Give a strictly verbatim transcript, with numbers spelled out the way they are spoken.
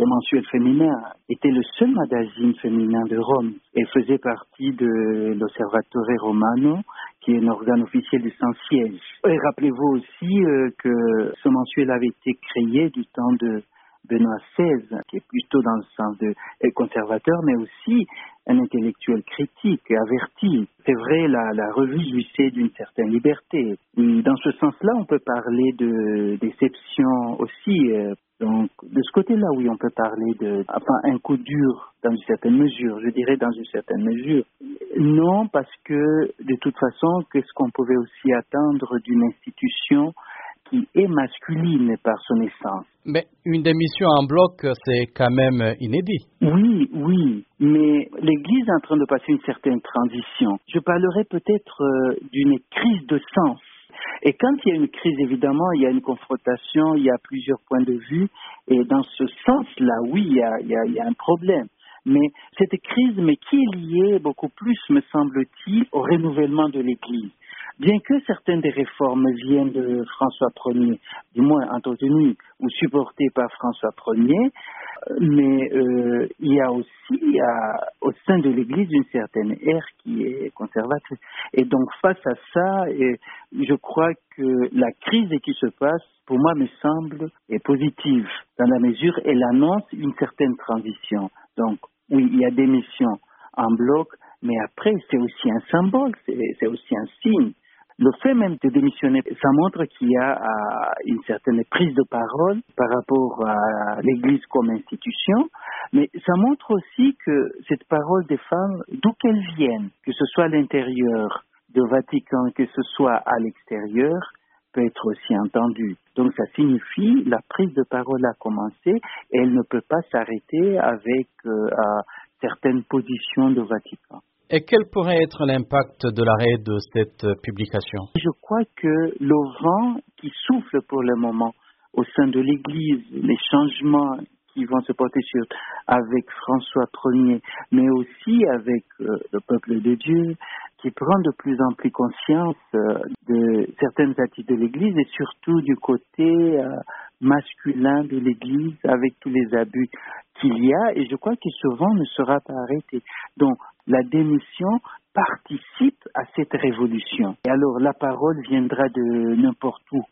le mensuel féminin, était le seul magazine féminin de Rome et faisait partie de l'Osservatore Romano, qui est un organe officiel du Saint-Siège. Et rappelez-vous aussi euh, que ce mensuel avait été créé du temps de Benoît seize, qui est plutôt dans le sens de conservateur, mais aussi un intellectuel critique, averti. C'est vrai, la, la revue jouissait d'une certaine liberté. Et dans ce sens-là, on peut parler de déception aussi. Euh, donc, de ce côté-là, oui, on peut parler de, enfin, un coup dur dans une certaine mesure. Je dirais dans une certaine mesure. Non, parce que, de toute façon, qu'est-ce qu'on pouvait aussi attendre d'une institution qui est masculine par son essence. Mais une démission en bloc, c'est quand même inédit. Oui, oui, mais l'Église est en train de passer une certaine transition. Je parlerai peut-être euh, d'une crise de sens. Et quand il y a une crise, évidemment, il y a une confrontation, il y a plusieurs points de vue. Et dans ce sens-là, oui, il y a, il y a, il y a un problème. Mais cette crise, mais qui est liée beaucoup plus, me semble-t-il, au renouvellement de l'Église. Bien que certaines des réformes viennent de François Ier, du moins entretenues ou supportées par François Ier, mais euh, il y a aussi à, au sein de l'Église une certaine ère qui est conservatrice. Et donc face à ça, et je crois que la crise qui se passe, pour moi, me semble est positive, dans la mesure où elle annonce une certaine transition. Donc oui, il y a des missions en bloc, mais après c'est aussi un symbole, c'est, c'est aussi un signe. Le fait même de démissionner, ça montre qu'il y a euh, une certaine prise de parole par rapport à l'Église comme institution, mais ça montre aussi que cette parole des femmes, d'où qu'elles viennent, que ce soit à l'intérieur du Vatican, que ce soit à l'extérieur, peut être aussi entendue. Donc ça signifie la prise de parole a commencé et elle ne peut pas s'arrêter avec euh, certaines positions du Vatican. Et quel pourrait être l'impact de l'arrêt de cette publication? Je crois que le vent qui souffle pour le moment au sein de l'Église, les changements qui vont se porter sur avec François Ier, mais aussi avec euh, le peuple de Dieu, qui prend de plus en plus conscience euh, de certaines attitudes de l'Église et surtout du côté euh, masculin de l'Église avec tous les abus qu'il y a. Et je crois que ce vent ne sera pas arrêté. Donc, la démission participe à cette révolution. Et alors, la parole viendra de n'importe où.